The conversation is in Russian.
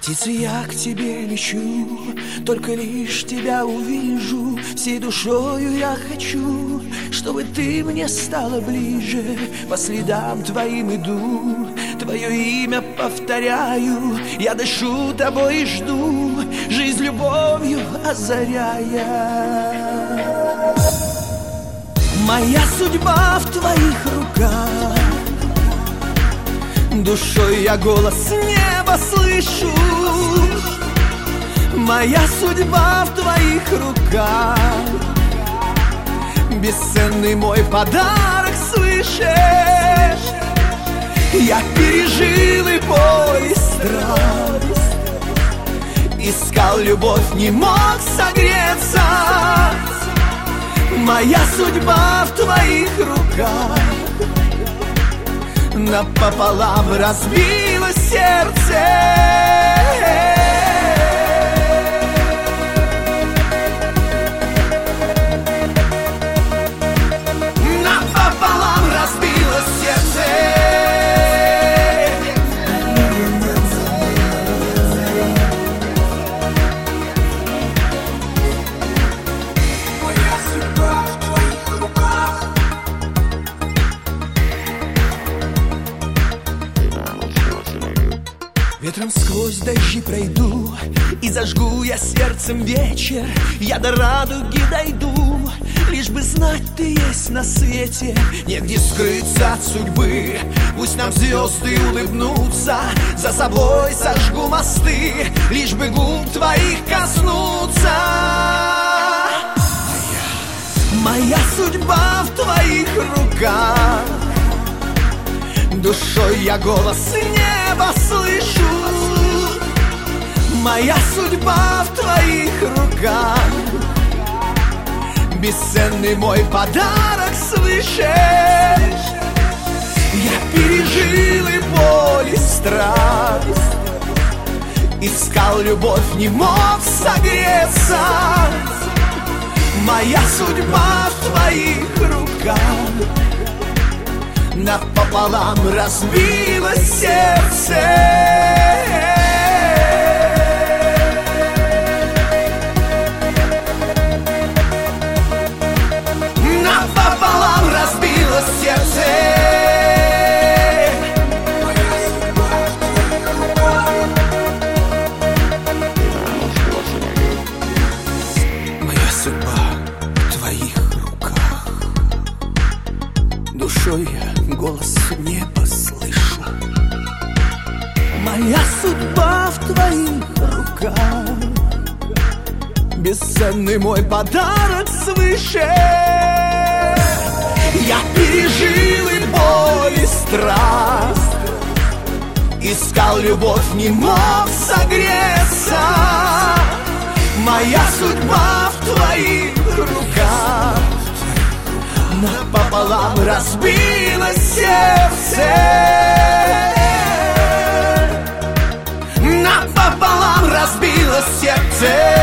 Птица, я к тебе лечу, только лишь тебя увижу. Всей душою я хочу, чтобы ты мне стала ближе. По следам твоим иду, твое имя повторяю. Я дышу тобой и жду, жизнь любовью озаряя. Моя судьба в твоих руках, душой я голос неба слышу. Моя судьба в твоих руках, бесценный мой подарок свыше. Я пережил и боль, и страх, искал любовь, не мог согреться. Моя судьба в твоих руках, напополам разбилось сердце. Напополам разбилось сердце. Моя судьба в твоих руках. Ветром сквозь дожди пройду и зажгу я сердцем вечер. Я до радуги дойду, лишь бы знать, ты есть на свете. Негде скрыться от судьбы, пусть нам звезды улыбнутся. За собой сожгу мосты, лишь бы губ твоих коснуться. Моя судьба в твоих руках, душой я голос неба слышу. Моя судьба в твоих руках, бесценный мой подарок свыше. Я пережил и боль, и страх, искал любовь, не мог согреться. Моя судьба в твоих руках, напополам разбилось сердце. Напополам разбилось сердце. Моя судьба в твоих руках, душой я голос неба слышу. Моя судьба в твоих руках, бесценный мой подарок свыше. Я пережил и боль, и страх, искал любовь, не мог согреться. Моя судьба в твоих руках, напополам разбилось сердце. Напополам разбилось сердце.